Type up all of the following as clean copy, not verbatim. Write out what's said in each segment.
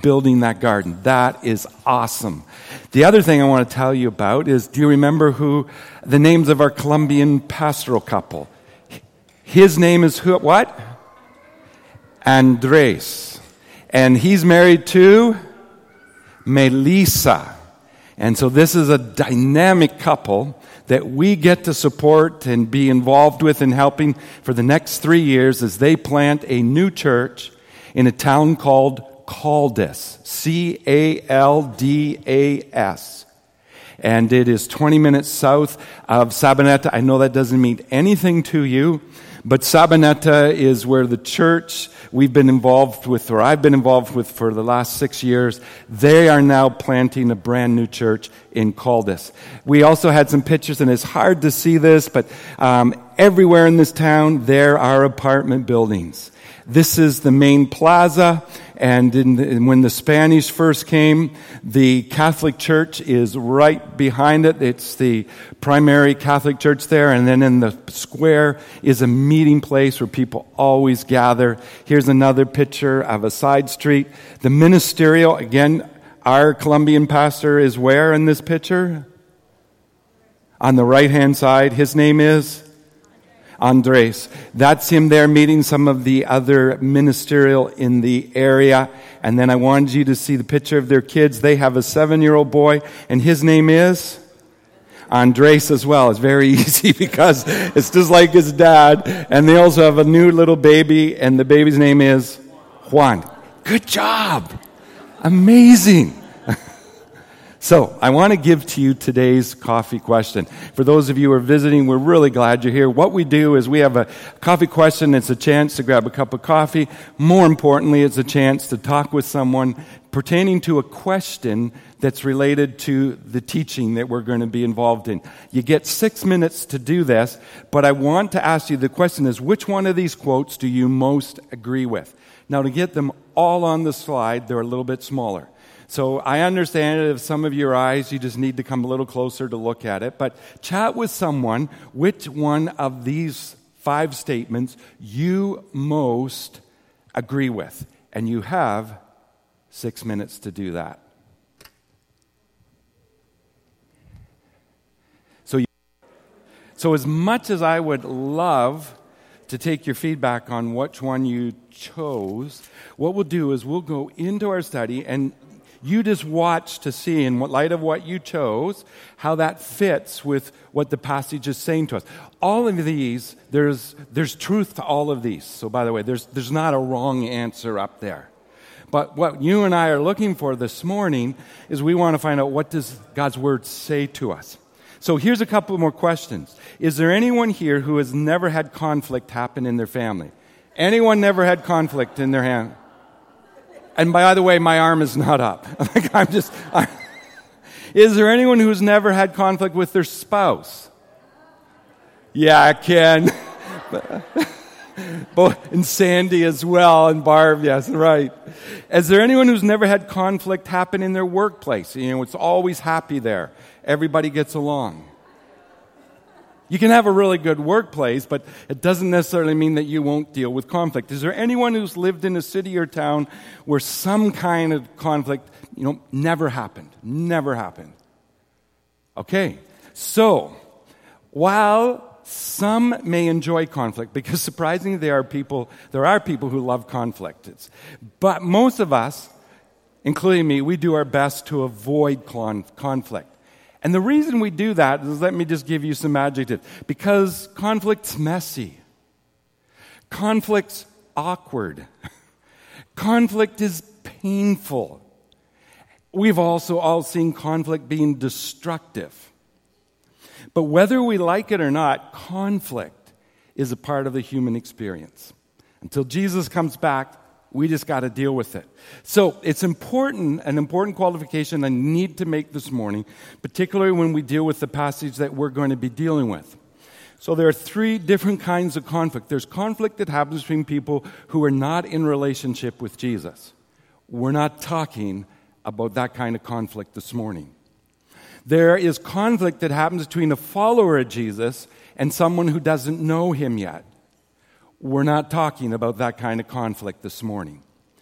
building that garden. That is awesome. The other thing I want to tell you about is, do you remember who the names of our Colombian pastoral couple? His name is who? What? Andres. And he's married to Melissa. And so this is a dynamic couple that we get to support and be involved with in helping for the next 3 years as they plant a new church in a town called Caldas, Caldas. And it is 20 minutes south of Sabaneta. I know that doesn't mean anything to you, but Sabaneta is where the church we've been involved with, or I've been involved with for the last 6 years. They are now planting a brand new church in Caldas. We also had some pictures, and it's hard to see this, but everywhere in this town there are apartment buildings. This is the main plaza, and when the Spanish first came, the Catholic Church is right behind it. It's the primary Catholic church there, and then in the square is a meeting place where people always gather. Here's another picture of a side street. The ministerial, again, our Colombian pastor is where in this picture? On the right-hand side. His name is Andres. That's him there meeting some of the other ministerial in the area. And then I wanted you to see the picture of their kids. They have a 7-year-old boy, and his name is Andres as well. It's very easy because it's just like his dad. And they also have a new little baby, and the baby's name is Juan. Good job. Amazing. So, I want to give to you today's coffee question. For those of you who are visiting, we're really glad you're here. What we do is we have a coffee question. It's a chance to grab a cup of coffee. More importantly, it's a chance to talk with someone pertaining to a question that's related to the teaching that we're going to be involved in. You get 6 minutes to do this, but I want to ask you, the question is, which one of these quotes do you most agree with? Now, to get them all on the slide, they're a little bit smaller. So I understand it, if some of your eyes, you just need to come a little closer to look at it. But chat with someone which one of these 5 statements you most agree with. And you have 6 minutes to do that. So as much as I would love to take your feedback on which one you chose, what we'll do is we'll go into our study and you just watch to see, in light of what you chose, how that fits with what the passage is saying to us. All of these, there's truth to all of these. So by the way, there's not a wrong answer up there. But what you and I are looking for this morning is we want to find out, what does God's Word say to us? So here's a couple more questions. Is there anyone here who has never had conflict happen in their family? Anyone never had conflict in their family? And by the way, my arm is not up. Is there anyone who's never had conflict with their spouse? Yeah, Ken. And Sandy as well, and Barb, yes, right. Is there anyone who's never had conflict happen in their workplace? You know, it's always happy there. Everybody gets along. You can have a really good workplace, but it doesn't necessarily mean that you won't deal with conflict. Is there anyone who's lived in a city or town where some kind of conflict, never happened? Never happened. Okay. So, while some may enjoy conflict, because surprisingly there are people who love conflict. But most of us, including me, we do our best to avoid conflict. And the reason we do that is, let me just give you some adjectives. Because conflict's messy. Conflict's awkward. Conflict is painful. We've also all seen conflict being destructive. But whether we like it or not, conflict is a part of the human experience. Until Jesus comes back, we just got to deal with it. So it's an important qualification I need to make this morning, particularly when we deal with the passage that we're going to be dealing with. So there are 3 different kinds of conflict. There's conflict that happens between people who are not in relationship with Jesus. We're not talking about that kind of conflict this morning. There is conflict that happens between a follower of Jesus and someone who doesn't know him yet. We're not talking about that kind of conflict this morning.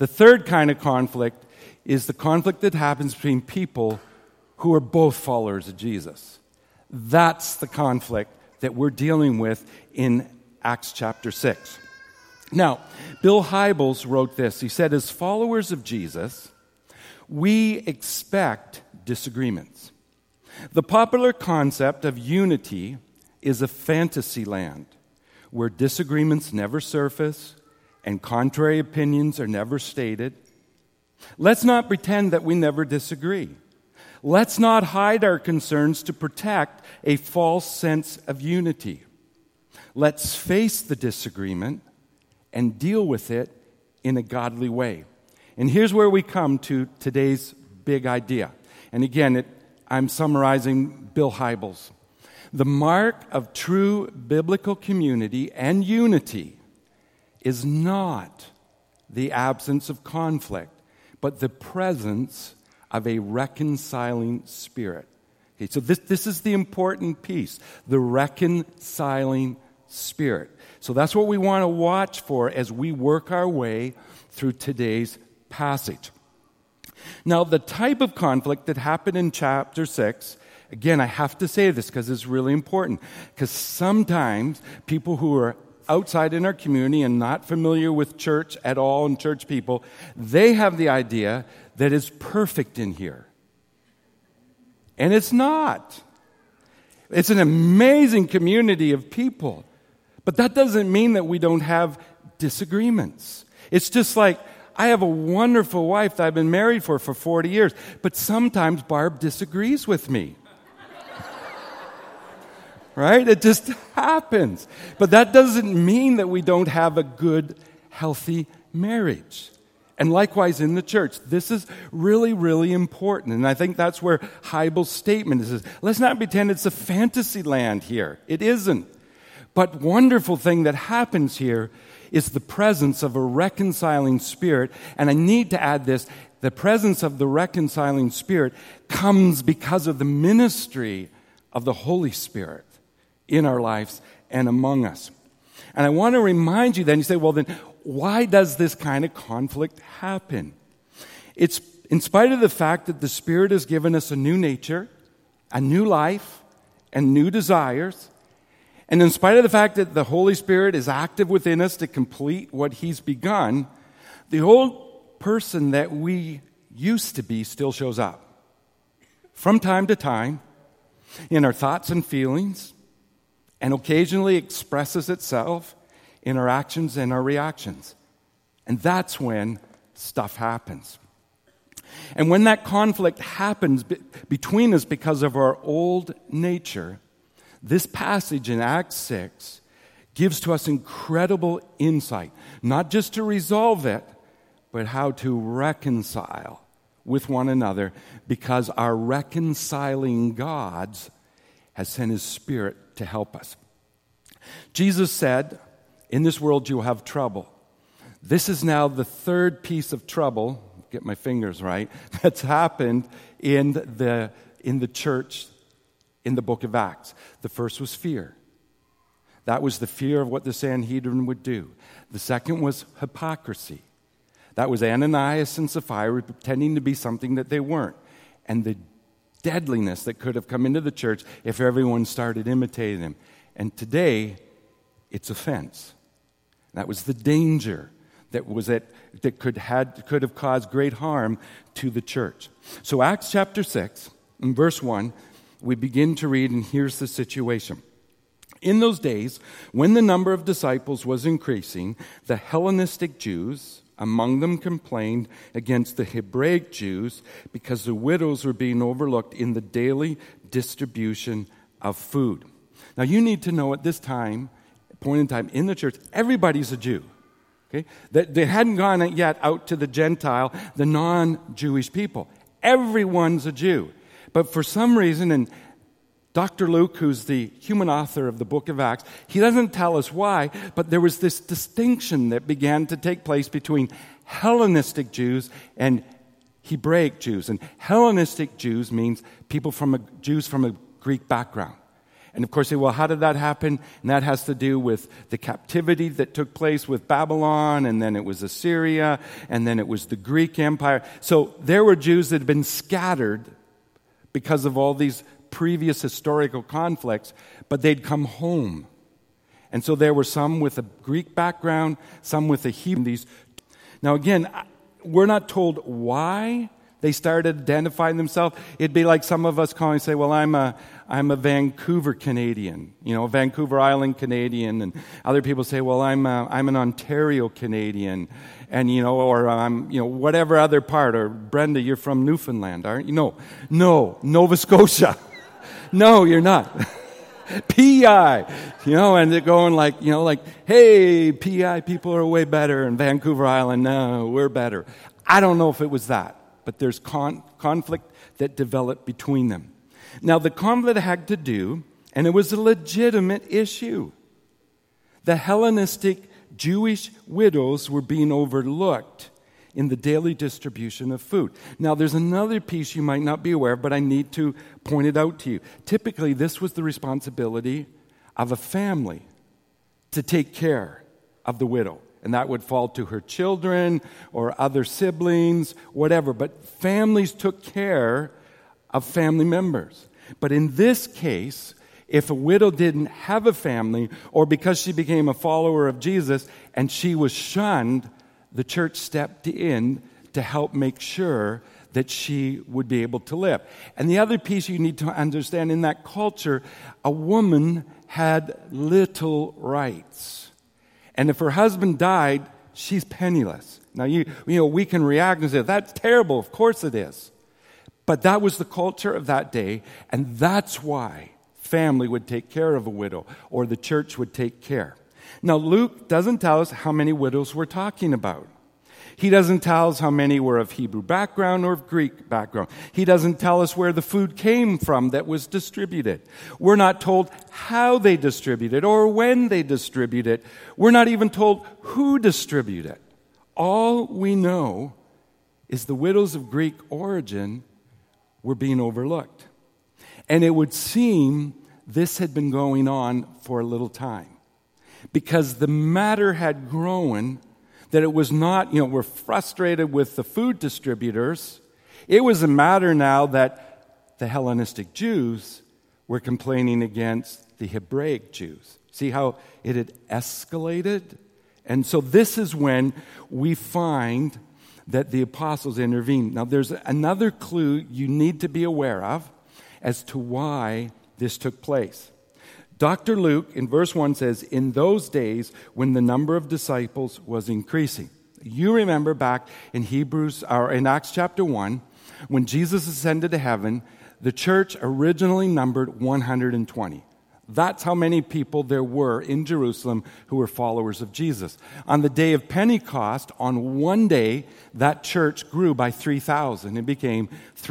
The third kind of conflict is the conflict that happens between people who are both followers of Jesus. That's the conflict that we're dealing with in Acts chapter 6. Now, Bill Hybels wrote this. He said, as followers of Jesus, we expect disagreements. The popular concept of unity is a fantasy land where disagreements never surface and contrary opinions are never stated. Let's not pretend that we never disagree. Let's not hide our concerns to protect a false sense of unity. Let's face the disagreement and deal with it in a godly way. And here's where we come to today's big idea. And again, I'm summarizing Bill Hybels. The mark of true biblical community and unity is not the absence of conflict, but the presence of a reconciling spirit. Okay, so this is the important piece, the reconciling spirit. So that's what we want to watch for as we work our way through today's passage. Now, the type of conflict that happened in chapter 6, again, I have to say this because it's really important, because sometimes people who are outside in our community and not familiar with church at all and church people, they have the idea that it's perfect in here. And it's not. It's an amazing community of people. But that doesn't mean that we don't have disagreements. It's just like, I have a wonderful wife that I've been married for 40 years, but sometimes Barb disagrees with me. Right? It just happens. But that doesn't mean that we don't have a good, healthy marriage. And likewise in the church. This is really, really important. And I think that's where Hybels' statement is. Let's not pretend it's a fantasy land here. It isn't. But wonderful thing that happens here is the presence of a reconciling spirit. And I need to add this. The presence of the reconciling spirit comes because of the ministry of the Holy Spirit in our lives and among us. And I want to remind you then, you say, well then, why does this kind of conflict happen? It's in spite of the fact that the Spirit has given us a new nature, a new life, and new desires, and in spite of the fact that the Holy Spirit is active within us to complete what He's begun, the old person that we used to be still shows up. From time to time, in our thoughts and feelings, and occasionally expresses itself in our actions and our reactions. And that's when stuff happens. And when that conflict happens between us because of our old nature, this passage in Acts 6 gives to us incredible insight, not just to resolve it, but how to reconcile with one another, because our reconciling God has sent His Spirit to help us. Jesus said, in this world you will have trouble. This is now the third piece of trouble, get my fingers right, that's happened in the church in the book of Acts. The first was fear. That was the fear of what the Sanhedrin would do. The second was hypocrisy. That was Ananias and Sapphira pretending to be something that they weren't. And the deadliness that could have come into the church if everyone started imitating them. And today, it's offense. That was the danger that could have caused great harm to the church. So Acts chapter 6, in verse 1, we begin to read, and here's the situation. In those days, when the number of disciples was increasing, the Hellenistic Jews among them complained against the Hebraic Jews because the widows were being overlooked in the daily distribution of food. Now, you need to know at this point in time, in the church, everybody's a Jew. Okay? They hadn't gone yet out to the Gentile, the non-Jewish people. Everyone's a Jew. But for some reason, and Dr. Luke, who's the human author of the book of Acts, he doesn't tell us why, but there was this distinction that began to take place between Hellenistic Jews and Hebraic Jews. And Hellenistic Jews means Jews from a Greek background. And of course, say, well, how did that happen? And that has to do with the captivity that took place with Babylon, and then it was Assyria, and then it was the Greek Empire. So there were Jews that had been scattered because of all these previous historical conflicts, but they'd come home. And so there were some with a Greek background, some with a Hebrew. Now again, we're not told why they started identifying themselves. It'd be like some of us calling and say, well, I'm a Vancouver Canadian, a Vancouver Island Canadian. And other people say, well, I'm an Ontario Canadian. And, or I'm, whatever other part. Or Brenda, you're from Newfoundland, aren't you? No, Nova Scotia. No, you're not. PI, and they're going like, hey, PI people are way better, and Vancouver Island, no, we're better. I don't know if it was that, but there's conflict that developed between them. Now, the conflict had to do, and it was a legitimate issue. The Hellenistic Jewish widows were being overlooked in the daily distribution of food. Now, there's another piece you might not be aware of, but I need to point it out to you. Typically, this was the responsibility of a family to take care of the widow. And that would fall to her children or other siblings, whatever. But families took care of family members. But in this case, if a widow didn't have a family, or because she became a follower of Jesus and she was shunned, the church stepped in to help make sure that she would be able to live. And the other piece you need to understand, in that culture, a woman had little rights. And if her husband died, she's penniless. Now, we can react and say, that's terrible. Of course it is. But that was the culture of that day, and that's why family would take care of a widow, or the church would take care. Now, Luke doesn't tell us how many widows we're talking about. He doesn't tell us how many were of Hebrew background or of Greek background. He doesn't tell us where the food came from that was distributed. We're not told how they distributed or when they distributed. We're not even told who distributed. All we know is the widows of Greek origin were being overlooked. And it would seem this had been going on for a little time, because the matter had grown, that it was not, we're frustrated with the food distributors. It was a matter now that the Hellenistic Jews were complaining against the Hebraic Jews. See how it had escalated? And so this is when we find that the apostles intervened. Now there's another clue you need to be aware of as to why this took place. Dr. Luke, in verse 1, says, in those days when the number of disciples was increasing. You remember back in in Acts chapter 1, when Jesus ascended to heaven, the church originally numbered 120. That's how many people there were in Jerusalem who were followers of Jesus. On the day of Pentecost, on one day, that church grew by 3,000. It became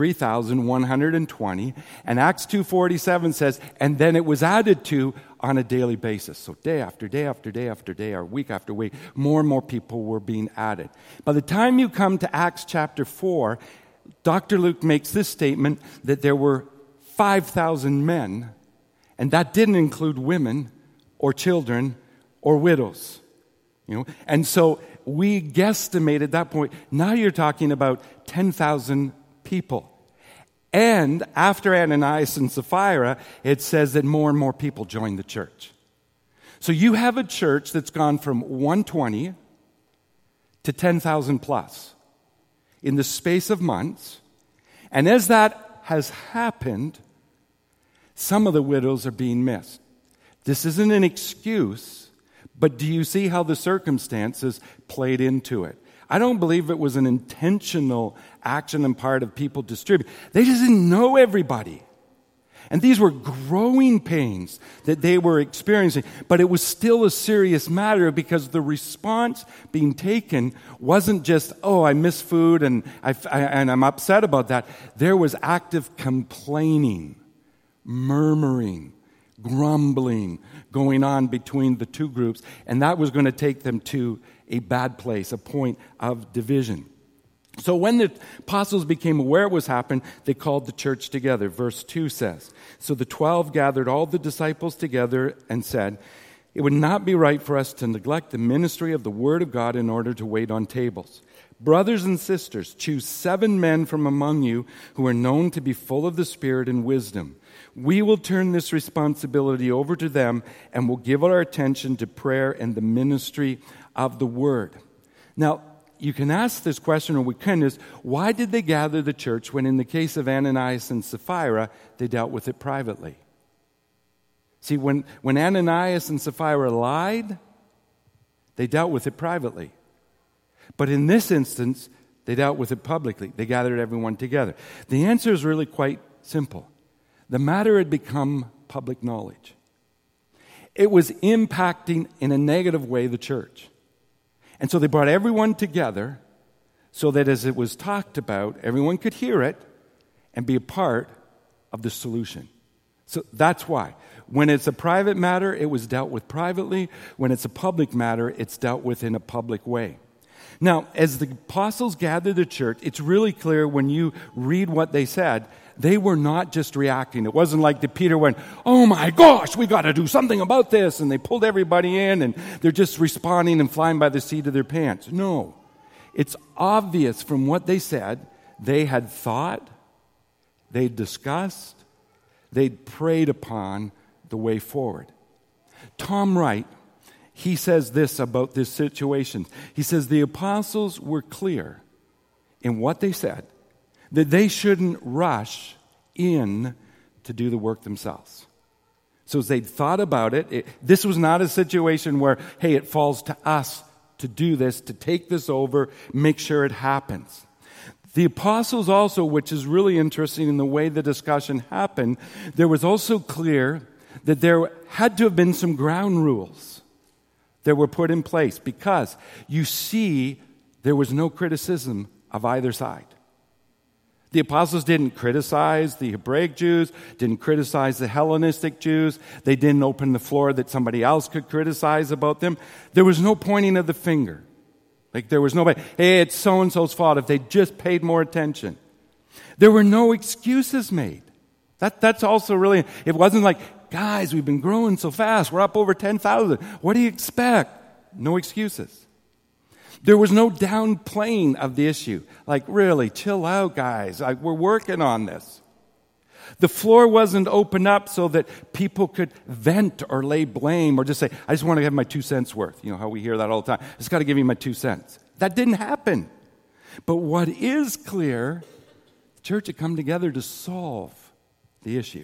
3,120. And Acts 2:47 says, and then it was added to on a daily basis. So day after day after day after day, or week after week, more and more people were being added. By the time you come to Acts chapter 4, Dr. Luke makes this statement that there were 5,000 men. And that didn't include women or children or widows. And so we guesstimate at that point, now you're talking about 10,000 people. And after Ananias and Sapphira, it says that more and more people joined the church. So you have a church that's gone from 120 to 10,000 plus in the space of months. And as that has happened, some of the widows are being missed. This isn't an excuse, but do you see how the circumstances played into it? I don't believe it was an intentional action on part of people distributing. They just didn't know everybody. And these were growing pains that they were experiencing, but it was still a serious matter, because the response being taken wasn't just, oh, I miss food and I'm upset about that. There was active complaining, murmuring, grumbling going on between the two groups, and that was going to take them to a bad place, a point of division. So when the apostles became aware it was happening, they called the church together. Verse 2 says, "So the 12 gathered all the disciples together and said, 'It would not be right for us to neglect the ministry of the word of God in order to wait on tables. Brothers and sisters, choose 7 men from among you who are known to be full of the Spirit and wisdom. We will turn this responsibility over to them and will give our attention to prayer and the ministry of the word.'" Now, you can ask this question, or we can, is why did they gather the church when in the case of Ananias and Sapphira, they dealt with it privately? See, when Ananias and Sapphira lied, they dealt with it privately. But in this instance, they dealt with it publicly. They gathered everyone together. The answer is really quite simple. The matter had become public knowledge. It was impacting in a negative way the church. And so they brought everyone together so that as it was talked about, everyone could hear it and be a part of the solution. So that's why. When it's a private matter, it was dealt with privately. When it's a public matter, it's dealt with in a public way. Now, as the apostles gathered the church, it's really clear when you read what they said, they were not just reacting. It wasn't like that Peter went, "Oh my gosh, we got to do something about this," and they pulled everybody in, and they're just responding and flying by the seat of their pants. No. It's obvious from what they said, they had thought, they'd discussed, they'd prayed upon the way forward. Tom Wright, he says this about this situation. He says the apostles were clear in what they said, that they shouldn't rush in to do the work themselves. So as they'd thought about it, this was not a situation where, hey, it falls to us to do this, to take this over, make sure it happens. The apostles also, which is really interesting in the way the discussion happened, there was also clear that there had to have been some ground rules that were put in place because you see there was no criticism of either side. The apostles didn't criticize the Hebraic Jews, didn't criticize the Hellenistic Jews. They didn't open the floor that somebody else could criticize about them. There was no pointing of the finger. Like there was nobody, hey, it's so-and-so's fault if they just paid more attention. There were no excuses made. That's also really, it wasn't like, guys, we've been growing so fast. We're up over 10,000. What do you expect? No excuses. There was no downplaying of the issue. Like, really, chill out, guys. We're working on this. The floor wasn't opened up so that people could vent or lay blame or just say, I just want to have my 2 cents worth. You know how we hear that all the time. I just got to give you my 2 cents. That didn't happen. But what is clear, the church had come together to solve the issue.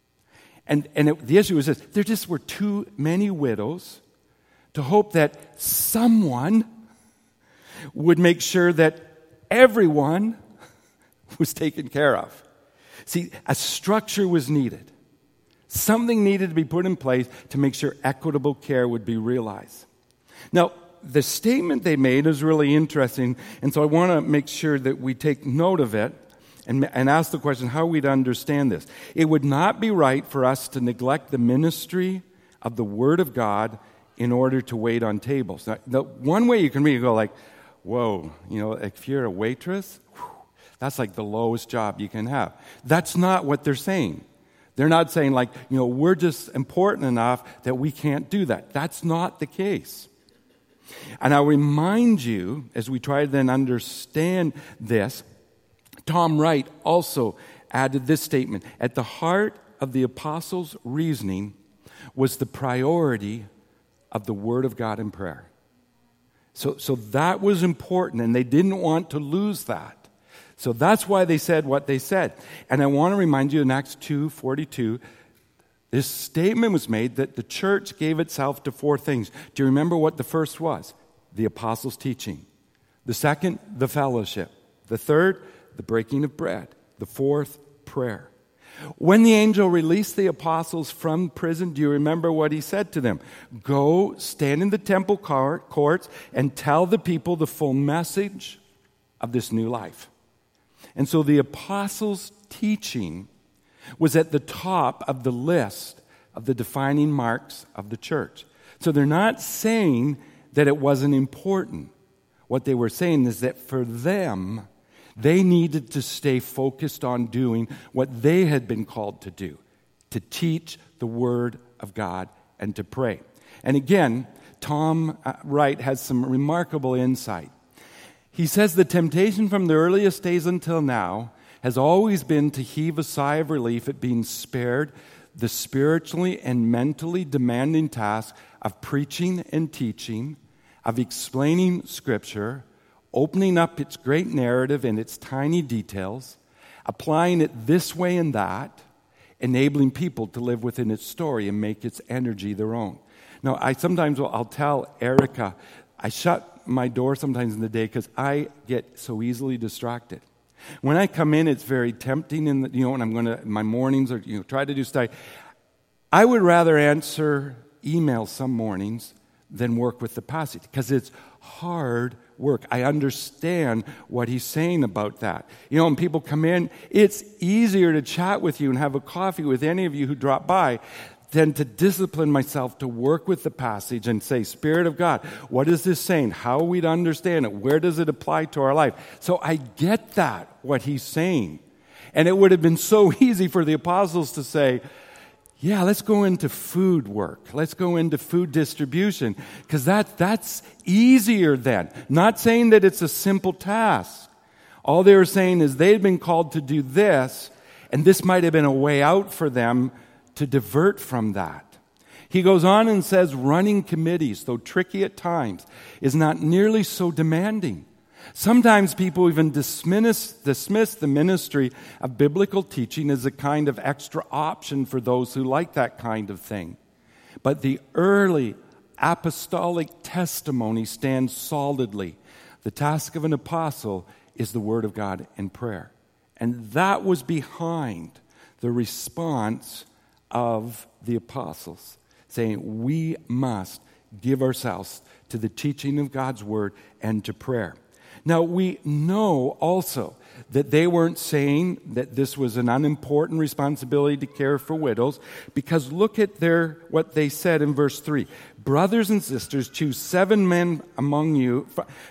The issue was this. There just were too many widows to hope that someone would make sure that everyone was taken care of. See, a structure was needed. Something needed to be put in place to make sure equitable care would be realized. Now, the statement they made is really interesting, and so I want to make sure that we take note of it and ask the question how we'd understand this. It would not be right for us to neglect the ministry of the Word of God in order to wait on tables. Now, the one way you can read it, go like, whoa, if you're a waitress, that's like the lowest job you can have. That's not what they're saying. They're not saying like, we're just important enough that we can't do that. That's not the case. And I'll remind you, as we try to then understand this, Tom Wright also added this statement. At the heart of the apostles' reasoning was the priority of the Word of God in prayer. So that was important, and they didn't want to lose that. So that's why they said what they said. And I want to remind you in Acts 2:42, this statement was made that the church gave itself to 4 things. Do you remember what the first was? The apostles' teaching. The second, the fellowship. The third, the breaking of bread. The fourth, prayer. When the angel released the apostles from prison, do you remember what he said to them? Go, stand in the temple courts, and tell the people the full message of this new life. And so the apostles' teaching was at the top of the list of the defining marks of the church. So they're not saying that it wasn't important. What they were saying is that for them, they needed to stay focused on doing what they had been called to do, to teach the Word of God and to pray. And again, Tom Wright has some remarkable insight. He says the temptation from the earliest days until now has always been to heave a sigh of relief at being spared the spiritually and mentally demanding task of preaching and teaching, of explaining Scripture, opening up its great narrative and its tiny details, applying it this way and that, enabling people to live within its story and make its energy their own. Now, I'll tell Erica, I shut my door sometimes in the day because I get so easily distracted. When I come in, it's very tempting, when I'm going to, my mornings or, try to do study. I would rather answer emails some mornings than work with the passage because it's hard work. I understand what he's saying about that. When people come in, it's easier to chat with you and have a coffee with any of you who drop by than to discipline myself to work with the passage and say, Spirit of God, what is this saying? How are we to understand it? Where does it apply to our life? So I get that, what he's saying. And it would have been so easy for the apostles to say, yeah, let's go into food work. Let's go into food distribution, because that's easier then. Not saying that it's a simple task. All they were saying is they'd been called to do this, and this might have been a way out for them to divert from that. He goes on and says running committees, though tricky at times, is not nearly so demanding. Sometimes people even dismiss the ministry of biblical teaching as a kind of extra option for those who like that kind of thing. But the early apostolic testimony stands solidly. The task of an apostle is the Word of God and prayer. And that was behind the response of the apostles, saying we must give ourselves to the teaching of God's Word and to prayer. Now, we know also that they weren't saying that this was an unimportant responsibility to care for widows, because look at what they said in verse 3. Brothers and sisters, choose 7 men from among you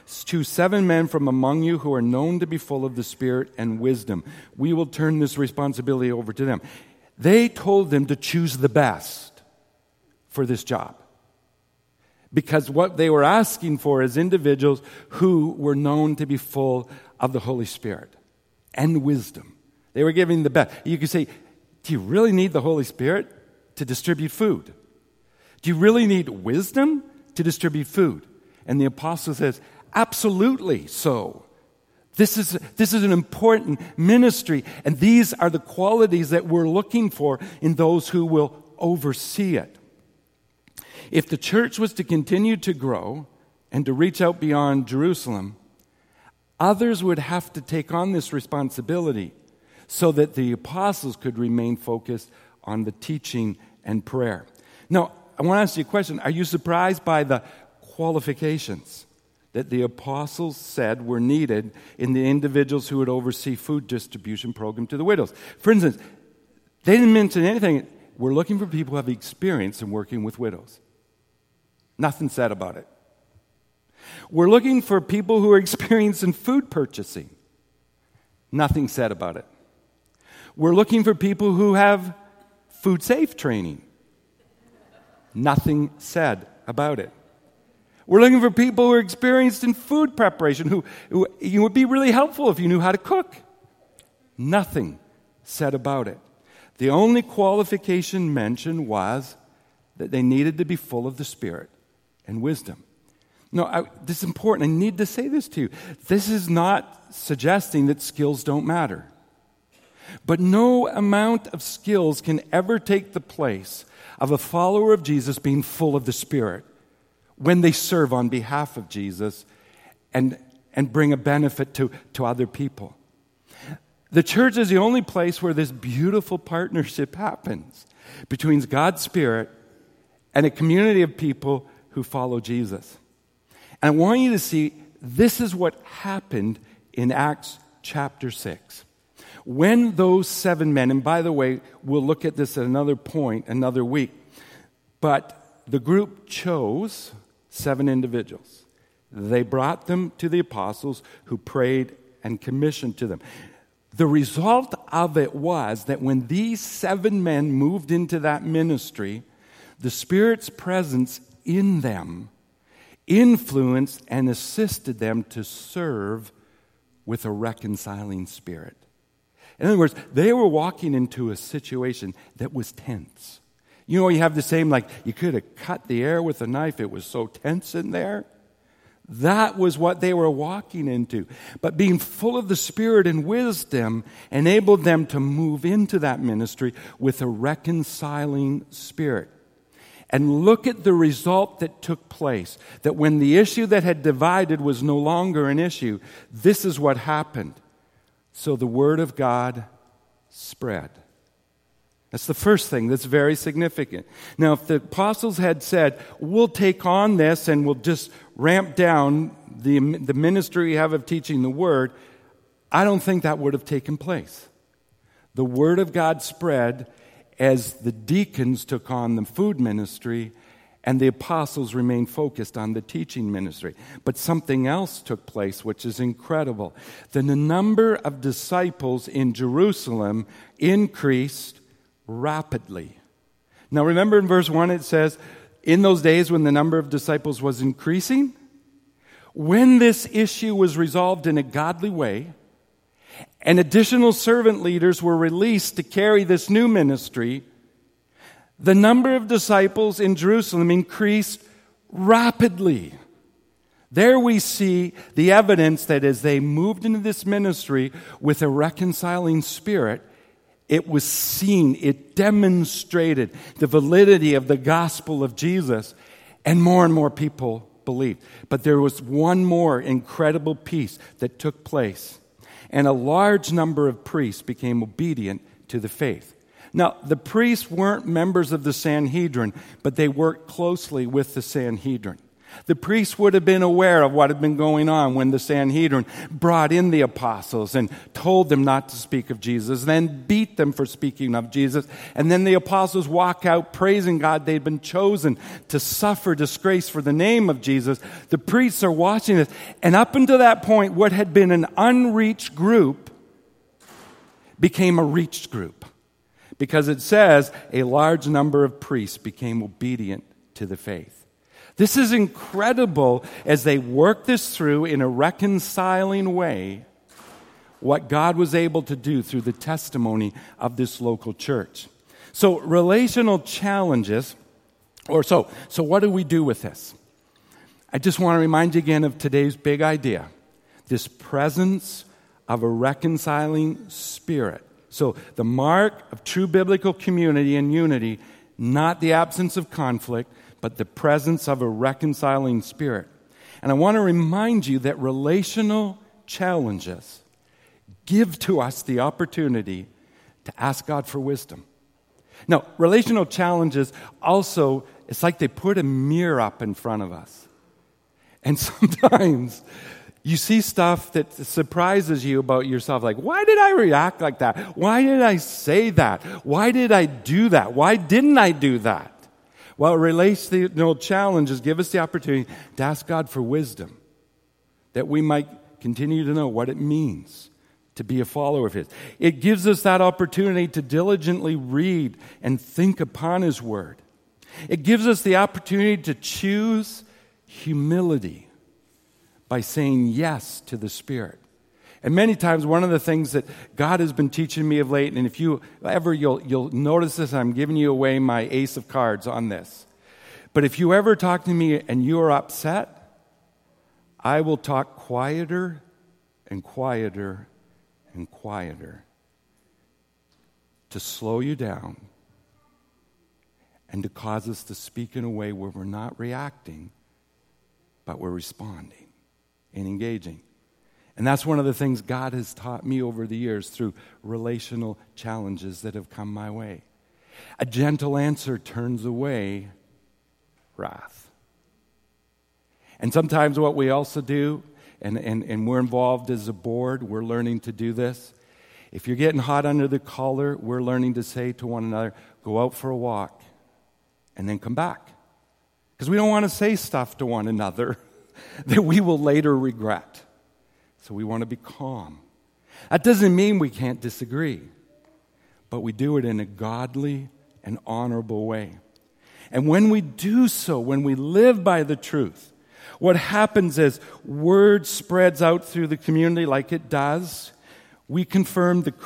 who are known to be full of the Spirit and wisdom. We will turn this responsibility over to them. They told them to choose the best for this job, because what they were asking for is individuals who were known to be full of the Holy Spirit and wisdom. They were giving the best. You could say, do you really need the Holy Spirit to distribute food? Do you really need wisdom to distribute food? And the apostle says, absolutely so. This is an important ministry, and these are the qualities that we're looking for in those who will oversee it. If the church was to continue to grow and to reach out beyond Jerusalem, others would have to take on this responsibility so that the apostles could remain focused on the teaching and prayer. Now, I want to ask you a question. Are you surprised by the qualifications that the apostles said were needed in the individuals who would oversee food distribution program to the widows? For instance, they didn't mention anything. We're looking for people who have experience in working with widows. Nothing said about it. We're looking for people who are experienced in food purchasing. Nothing said about it. We're looking for people who have food safe training. Nothing said about it. We're looking for people who are experienced in food preparation, who it would be really helpful if you knew how to cook. Nothing said about it. The only qualification mentioned was that they needed to be full of the Spirit and wisdom. No, this is important. I need to say this to you. This is not suggesting that skills don't matter. But no amount of skills can ever take the place of a follower of Jesus being full of the Spirit when they serve on behalf of Jesus and bring a benefit to other people. The church is the only place where this beautiful partnership happens between God's Spirit and a community of people who follow Jesus. And I want you to see this is what happened in Acts chapter 6. When those 7 men, and by the way, we'll look at this at another point, another week, but the group chose 7 individuals They brought them to the apostles, who prayed and commissioned to them. The result of it was that when these 7 men moved into that ministry, the Spirit's presence in them influenced and assisted them to serve with a reconciling spirit. In other words, they were walking into a situation that was tense. You know, you have the same, like, you could have cut the air with a knife. It was so tense in there. That was what they were walking into. But being full of the Spirit and wisdom enabled them to move into that ministry with a reconciling spirit. And look at the result that took place. That when the issue that had divided was no longer an issue, this is what happened. So the Word of God spread. That's the first thing that's very significant. Now, if the apostles had said, we'll take on this and we'll just ramp down the ministry we have of teaching the Word, I don't think that would have taken place. The Word of God spread as the deacons took on the food ministry and the apostles remained focused on the teaching ministry. But something else took place, which is incredible. The number of disciples in Jerusalem increased rapidly. Now remember in verse 1 it says, in those days when the number of disciples was increasing, when this issue was resolved in a godly way, and additional servant leaders were released to carry this new ministry, the number of disciples in Jerusalem increased rapidly. There we see the evidence that as they moved into this ministry with a reconciling spirit, it was seen, it demonstrated the validity of the gospel of Jesus, and more people believed. But there was one more incredible piece that took place, and a large number of priests became obedient to the faith. Now, the priests weren't members of the Sanhedrin, but they worked closely with the Sanhedrin. The priests would have been aware of what had been going on when the Sanhedrin brought in the apostles and told them not to speak of Jesus, then beat them for speaking of Jesus. And then the apostles walk out praising God they'd been chosen to suffer disgrace for the name of Jesus. The priests are watching this. And up until that point, what had been an unreached group became a reached group. Because it says a large number of priests became obedient to the faith. This is incredible as they work this through in a reconciling way, what God was able to do through the testimony of this local church. So relational challenges, so what do we do with this? I just want to remind you again of today's big idea, this presence of a reconciling spirit. So the mark of true biblical community and unity, not the absence of conflict, but the presence of a reconciling spirit. And I want to remind you that relational challenges give to us the opportunity to ask God for wisdom. Now, relational challenges also, it's like they put a mirror up in front of us. And sometimes you see stuff that surprises you about yourself, like, why did I react like that? Why did I say that? Why did I do that? Why didn't I do that? Well, relational challenges give us the opportunity to ask God for wisdom, that we might continue to know what it means to be a follower of His. It gives us that opportunity to diligently read and think upon His Word. It gives us the opportunity to choose humility by saying yes to the Spirit. And many times, one of the things that God has been teaching me of late, and if you ever, you'll notice this, I'm giving you away my ace of cards on this. But if you ever talk to me and you are upset, I will talk quieter and quieter and quieter to slow you down and to cause us to speak in a way where we're not reacting, but we're responding and engaging. And that's one of the things God has taught me over the years through relational challenges that have come my way. A gentle answer turns away wrath. And sometimes what we also do, and we're involved as a board, we're learning to do this. If you're getting hot under the collar, we're learning to say to one another, go out for a walk and then come back. Because we don't want to say stuff to one another that we will later regret. So we want to be calm. That doesn't mean we can't disagree, but we do it in a godly and honorable way. And when we do so, when we live by the truth, what happens is word spreads out through the community like it does. We confirm the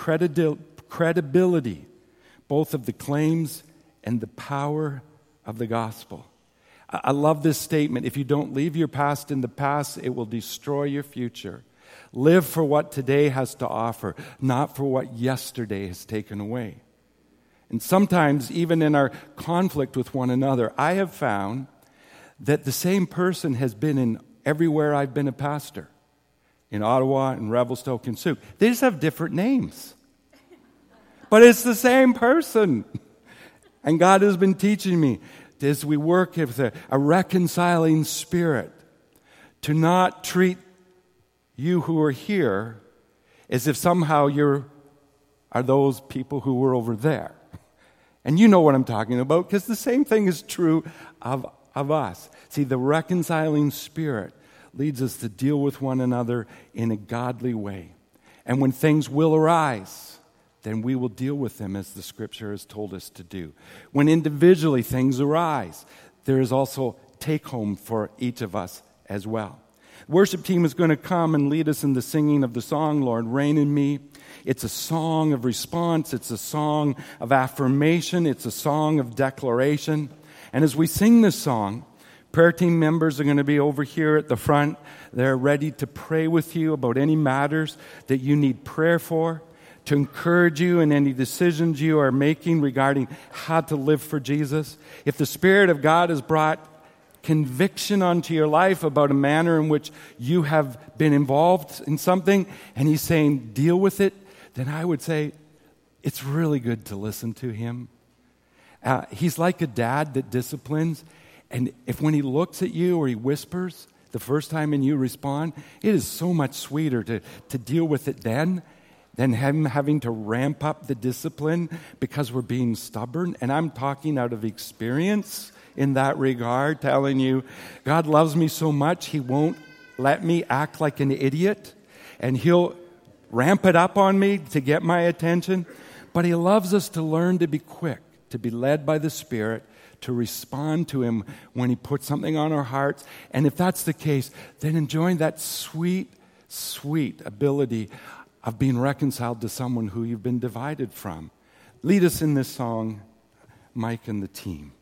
credibility both of the claims and the power of the gospel. I love this statement. If you don't leave your past in the past, it will destroy your future. Live for what today has to offer, not for what yesterday has taken away. And sometimes, even in our conflict with one another, I have found that the same person has been in everywhere I've been a pastor. In Ottawa, in Revelstoke, and Sioux. They just have different names. But it's the same person. And God has been teaching me, as we work with a reconciling spirit, to not treat you who are here as if somehow you are those people who were over there. And you know what I'm talking about, because the same thing is true of us. See, the reconciling spirit leads us to deal with one another in a godly way. And when things will arise, then we will deal with them as the Scripture has told us to do. When individually things arise, there is also take-home for each of us as well. The worship team is going to come and lead us in the singing of the song, Lord, Reign in Me. It's a song of response. It's a song of affirmation. It's a song of declaration. And as we sing this song, prayer team members are going to be over here at the front. They're ready to pray with you about any matters that you need prayer for, to encourage you in any decisions you are making regarding how to live for Jesus. If the Spirit of God has brought conviction onto your life about a manner in which you have been involved in something, and He's saying, deal with it, then I would say it's really good to listen to Him. He's like a dad that disciplines, and if when He looks at you or He whispers the first time and you respond, it is so much sweeter to deal with it then than Him having to ramp up the discipline because we're being stubborn. And I'm talking out of experience in that regard, telling you, God loves me so much, He won't let me act like an idiot, and He'll ramp it up on me to get my attention. But He loves us to learn to be quick, to be led by the Spirit, to respond to Him when He puts something on our hearts. And if that's the case, then enjoying that sweet, sweet ability of being reconciled to someone who you've been divided from. Lead us in this song, Mike and the team.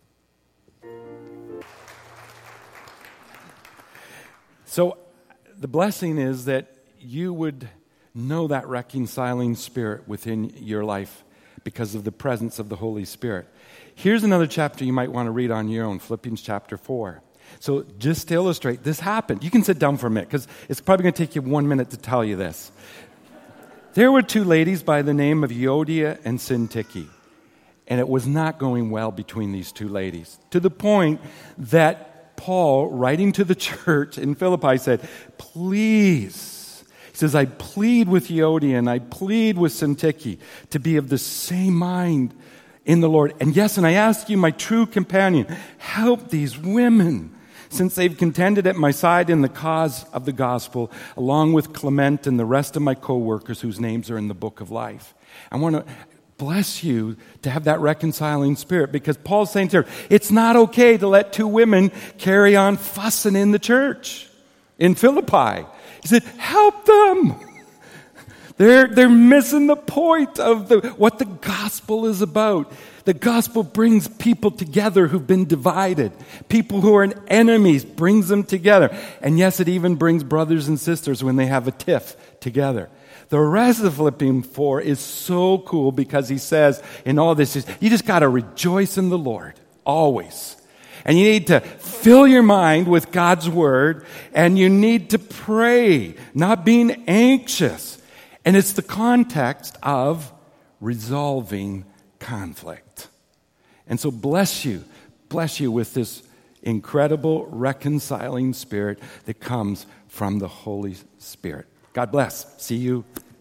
So the blessing is that you would know that reconciling spirit within your life because of the presence of the Holy Spirit. Here's another chapter you might want to read on your own, Philippians chapter 4. So just to illustrate, this happened. You can sit down for a minute because it's probably going to take you 1 minute to tell you this. There were two ladies by the name of Euodia and Syntyche, and it was not going well between these two ladies, to the point that Paul, writing to the church in Philippi, said, please, he says, I plead with Euodia and I plead with Syntyche to be of the same mind in the Lord. And yes, and I ask you, my true companion, help these women, since they've contended at my side in the cause of the gospel, along with Clement and the rest of my co-workers whose names are in the book of life. I want to bless you to have that reconciling spirit, because Paul's saying to her, it's not okay to let two women carry on fussing in the church in Philippi. He said, help them. They're missing the point of what the gospel is about. The gospel brings people together who've been divided. People who are enemies brings them together. And yes, it even brings brothers and sisters when they have a tiff together. The rest of Philippians 4 is so cool because he says in all this, you just got to rejoice in the Lord always. And you need to fill your mind with God's word, and you need to pray, not being anxious. And it's the context of resolving conflict. And so bless you with this incredible reconciling spirit that comes from the Holy Spirit. God bless. See you